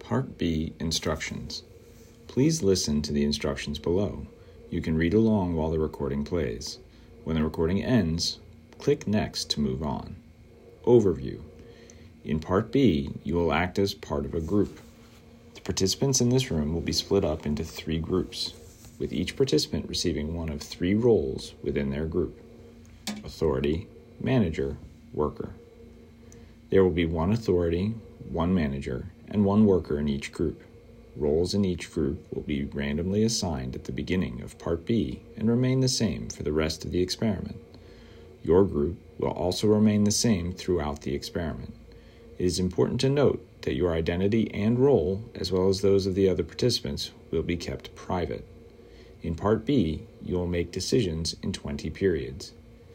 Part B, Instructions. Please listen to the instructions below. You can read along while the recording plays. When the recording ends, click Next to move on. Overview. In Part B, you will act as part of a group. The participants in this room will be split up into 3 groups, with each participant receiving one of 3 roles within their group: authority, manager, worker. There will be 1 authority, 1 manager, and 1 worker in each group. Roles in each group will be randomly assigned at the beginning of Part B and remain the same for the rest of the experiment. Your group will also remain the same throughout the experiment. It is important to note that your identity and role, as well as those of the other participants, will be kept private. In Part B, you will make decisions in 20 periods.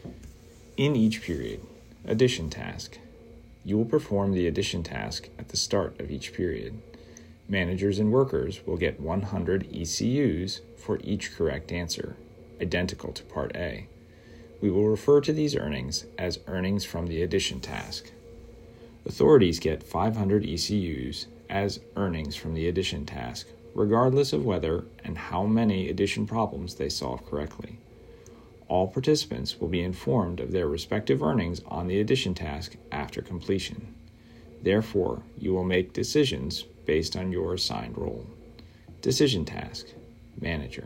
In each period, addition task. You will perform the addition task at the start of each period. Managers and workers will get 100 ECUs for each correct answer, identical to Part A. We will refer to these earnings as earnings from the addition task. Authorities get 500 ECUs as earnings from the addition task, regardless of whether and how many addition problems they solve correctly. All participants will be informed of their respective earnings on the addition task after completion. Therefore, you will make decisions based on your assigned role. Decision task. Manager.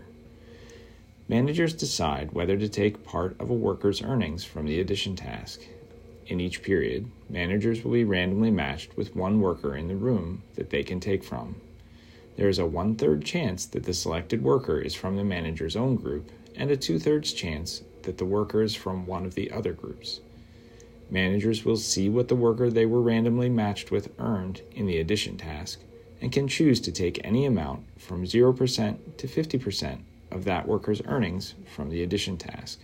Managers decide whether to take part of a worker's earnings from the addition task. In each period, managers will be randomly matched with 1 worker in the room that they can take from. There is a 1/3 chance that the selected worker is from the manager's own group and a 2/3 chance that the worker is from one of the other groups. Managers will see what the worker they were randomly matched with earned in the addition task and can choose to take any amount from 0% to 50% of that worker's earnings from the addition task.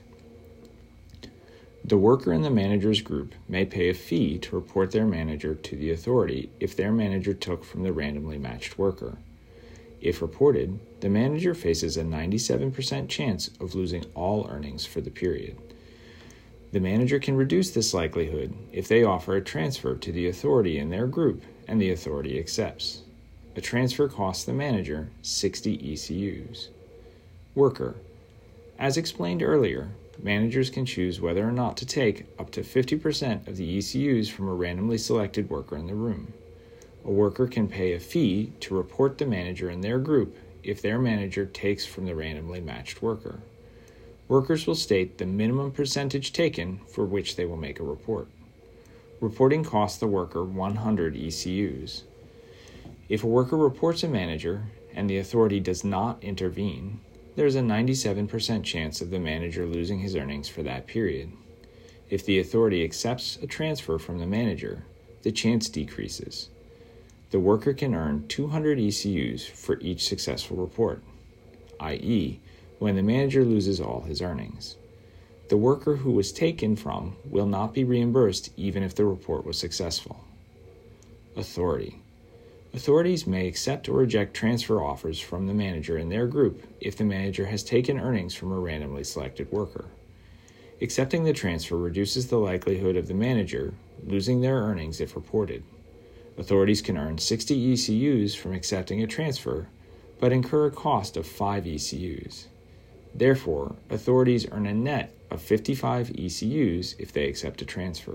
The worker in the manager's group may pay a fee to report their manager to the authority if their manager took from the randomly matched worker. If reported, the manager faces a 97% chance of losing all earnings for the period. The manager can reduce this likelihood if they offer a transfer to the authority in their group and the authority accepts. A transfer costs the manager 60 ECUs. Worker. As explained earlier, managers can choose whether or not to take up to 50% of the ECUs from a randomly selected worker in the room. A worker can pay a fee to report the manager in their group if their manager takes from the randomly matched worker. Workers will state the minimum percentage taken for which they will make a report. Reporting costs the worker 100 ECUs. If a worker reports a manager and the authority does not intervene, there is a 97% chance of the manager losing his earnings for that period. If the authority accepts a transfer from the manager, the chance decreases. The worker can earn 200 ECUs for each successful report, i.e., when the manager loses all his earnings. The worker who was taken from will not be reimbursed even if the report was successful. Authority. Authorities may accept or reject transfer offers from the manager in their group if the manager has taken earnings from a randomly selected worker. Accepting the transfer reduces the likelihood of the manager losing their earnings if reported. Authorities can earn 60 ECUs from accepting a transfer, but incur a cost of 5 ECUs. Therefore, authorities earn a net of 55 ECUs if they accept a transfer.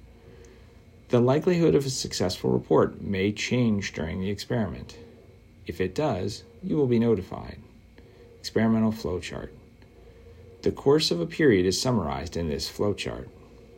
The likelihood of a successful report may change during the experiment. If it does, you will be notified. Experimental flowchart. The course of a period is summarized in this flowchart.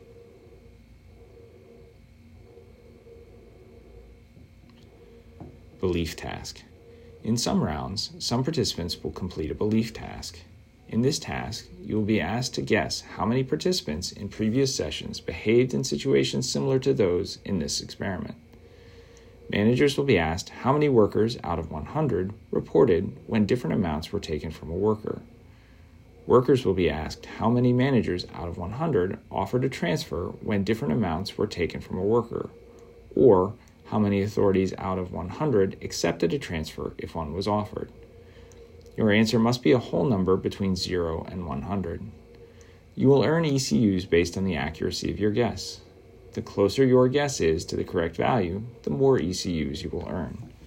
Belief task. In some rounds, some participants will complete a belief task. In this task, you will be asked to guess how many participants in previous sessions behaved in situations similar to those in this experiment. Managers will be asked how many workers out of 100 reported when different amounts were taken from a worker. Workers will be asked how many managers out of 100 offered a transfer when different amounts were taken from a worker, or how many authorities out of 100 accepted a transfer if one was offered. Your answer must be a whole number between 0 and 100. You will earn ECUs based on the accuracy of your guess. The closer your guess is to the correct value, the more ECUs you will earn.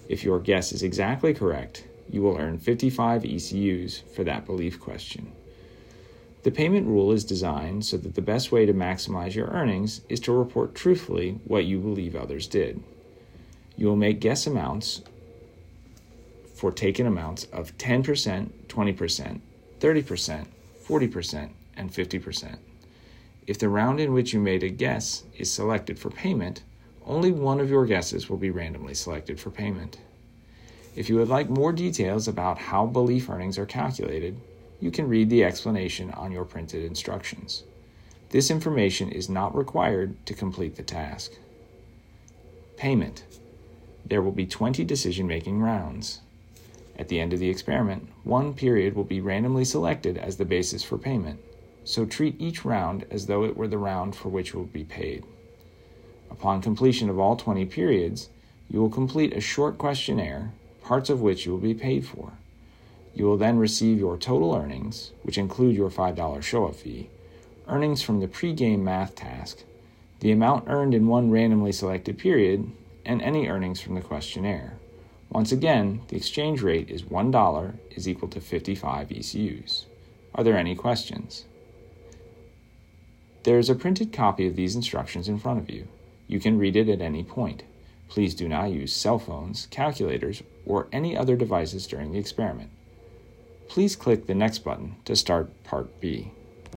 If your guess is exactly correct, you will earn 55 ECUs for that belief question. The payment rule is designed so that the best way to maximize your earnings is to report truthfully what you believe others did. You will make guess amounts for taken amounts of 10%, 20%, 30%, 40%, and 50%. If the round in which you made a guess is selected for payment, only one of your guesses will be randomly selected for payment. If you would like more details about how belief earnings are calculated, you can read the explanation on your printed instructions. This information is not required to complete the task. Payment. There will be 20 decision-making rounds. At the end of the experiment, one period will be randomly selected as the basis for payment, so treat each round as though it were the round for which you will be paid. Upon completion of all 20 periods, you will complete a short questionnaire, parts of which you will be paid for. You will then receive your total earnings, which include your $5 show-up fee, earnings from the pre-game math task, the amount earned in one randomly selected period, and any earnings from the questionnaire. Once again, the exchange rate is $1 is equal to 55 ECUs. Are there any questions? There is a printed copy of these instructions in front of you. You can read it at any point. Please do not use cell phones, calculators, or any other devices during the experiment. Please click the next button to start Part B.